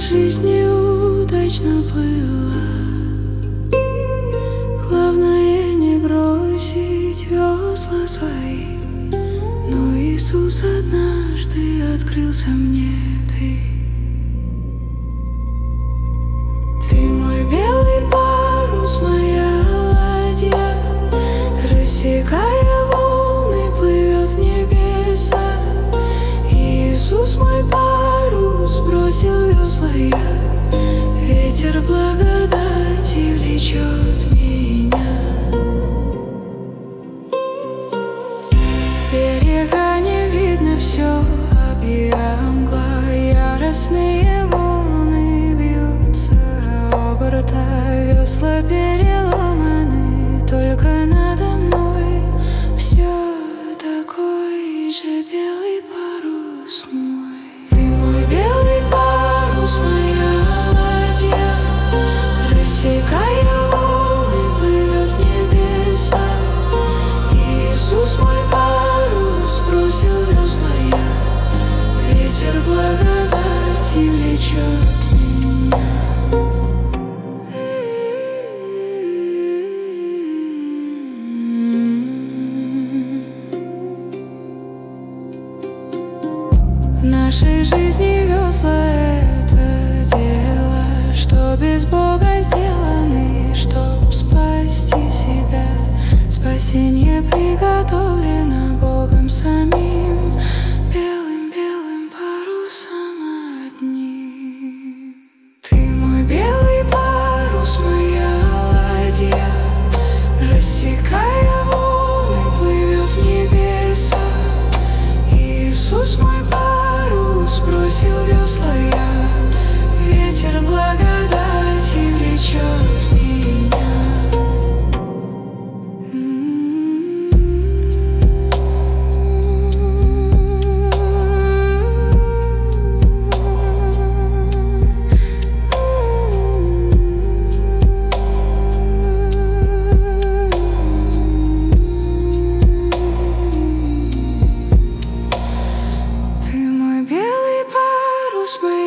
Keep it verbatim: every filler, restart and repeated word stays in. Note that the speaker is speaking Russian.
жизнь неудачно плыла. Главное не бросить весла свои. Но Иисус однажды открылся мне. Ты, ты мой белый парус, моя ладья, рассекая волны, плывет в небеса. Иисус мой парус, бросил весла я, ветер благодати влечет меня. Берега не видно, все объя мгла, яростные волны бьются о борта, весла переломаны, только надо мной все такой же белый парус мой. Ты мой белый парус, моя ладья, рассекая волны, плывет в небеса. Иисус мой парус, бросил весла я, ветер благодати влечет меня. В нашей жизни весла — это дело, что без Бога сделаны, чтоб спасти себя. Спасение приготовлено Богом самим, белым-белым парусом одним. Ты мой белый парус, моя ладья, рассекая волны, плывет в небеса. Иисус мой парус, бросил весла я, ветер благодати влечет меня. Ты мой белый парус, моя